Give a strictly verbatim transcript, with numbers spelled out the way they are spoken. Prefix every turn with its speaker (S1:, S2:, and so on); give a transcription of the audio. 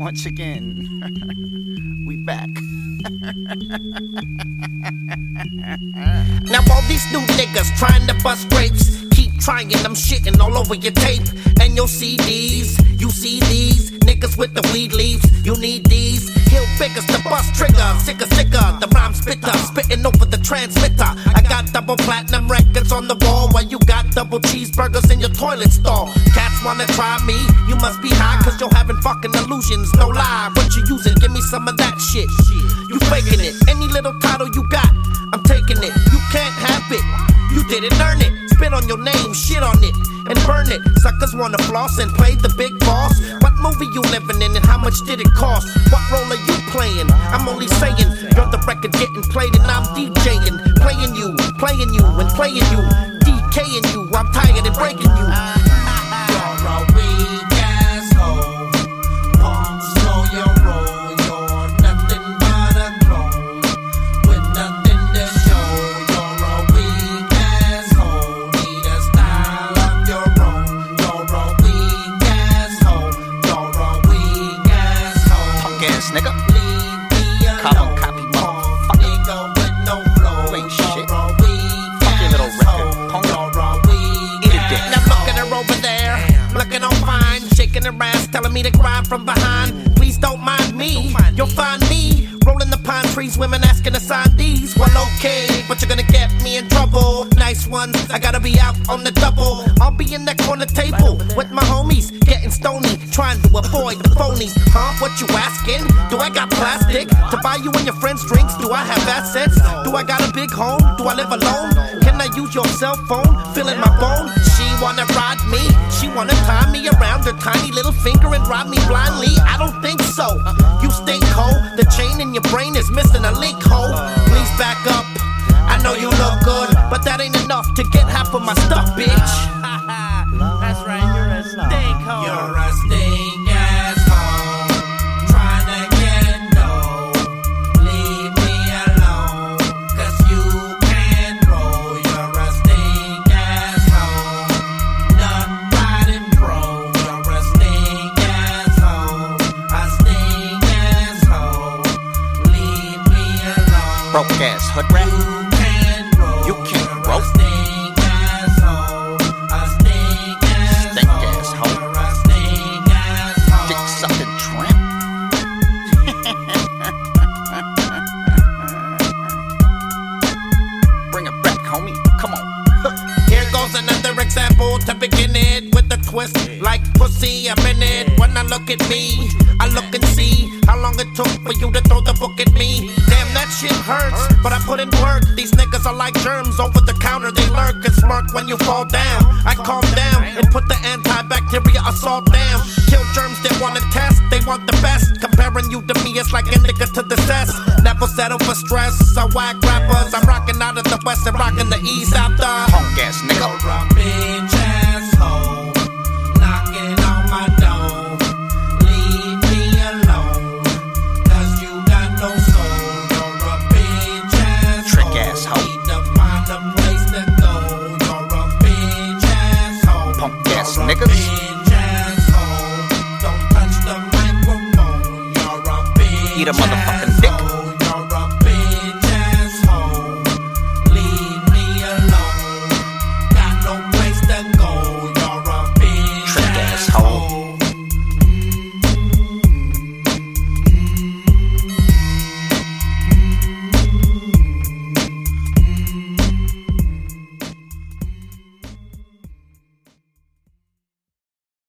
S1: once again. We back.
S2: Now all these new niggas trying to bust grapes, keep trying, I'm shitting all over your tape and your C Ds. You see these niggas with the weed leaves, you need these. Hill biggers to bust trigger, sicker, sicker, the rhyme spitter, spitting over the transmitter. I got double platinum records on the wall while you got double cheeseburgers in your toilet stall. Cats wanna try me, you must be high cause you're having fucking illusions, no lie. What you using, give me some of that shit. You faking it, any little title you got, I'm taking it. You can't have it, you didn't earn it. Spit on your name, shit on it, and burn it. Suckers wanna floss and play the big boss. What movie you living in and how much did it cost? What role are you playing? I'm only saying, you're the record getting played and I'm DJing. Playing you, playing you, and playing you, DKing you, I'm tired and breaking you.
S3: You're a weak asshole. Punk, slow your roll. You're nothing but a clone with nothing to show. You're a weak asshole. Need a style of your own. You're a weak asshole. You're a weak asshole.
S1: Punk ass nigga.
S3: Leave me alone.
S1: Carbon copy motherfucker.
S3: Nigga with no flow.
S1: Ain't shit.
S3: You're a weak
S1: Fuck your little
S3: asshole.
S1: record, punk.
S3: You're a weak
S1: Eat a dick.
S2: Now look at her over there, looking all fine, shaking her ass, telling me to grind from behind. Please don't mind me, you'll find me rolling the pine trees, women asking to sign these. Well, okay, but you're gonna get me in trouble. Nice one, I gotta be out on the double. I'll be in that corner table with my homies, getting stony, trying to avoid the phonies. Huh? What you asking? Do I got plastic to buy you and your friends drinks? Do I have assets? Do I got a big home? Do I live alone? Can I use your cell phone? Feeling my bone? She wanna ride me, she wanna tie me around her tiny little finger and ride me blindly. I don't think so. You stink hoe. The chain in your brain is missing a link hole. Please back up. I know you look good, but that ain't enough to get half of my stuff, bitch.
S4: That's right, you're a stink hoe.
S3: You're a stink asshole. Trying to get low. Leave me alone. Cause you can't roll. You're a stink asshole. None riding pro. You're a stink asshole. A stink asshole. Leave me alone.
S1: Broke ass hood rat.
S3: You can't roll.
S1: You can't
S3: You're
S1: roll.
S3: a stink asshole. A stink asshole.
S1: Stink asshole.
S3: You're a stink asshole.
S1: Dick sucking tramp. Bring it back, homie. Come on.
S2: Here goes another example to begin it with a twist like pussy. I'm in it. When I look at me, I look and see how long it took for you to throw the book at me. Damn, that shit hurts, but I put in work. These niggas are like germs over the counter. They lurk and smirk when you fall down. I calm down and put the antibacteria assault down. Kill germs that wanna test, they want the best. Comparing you to me, it's like indica to the cess. Never settle for stress. I whack rappers. I'm rocking out of the west and rocking the east after.
S1: Punk ass nigga.
S3: You're a big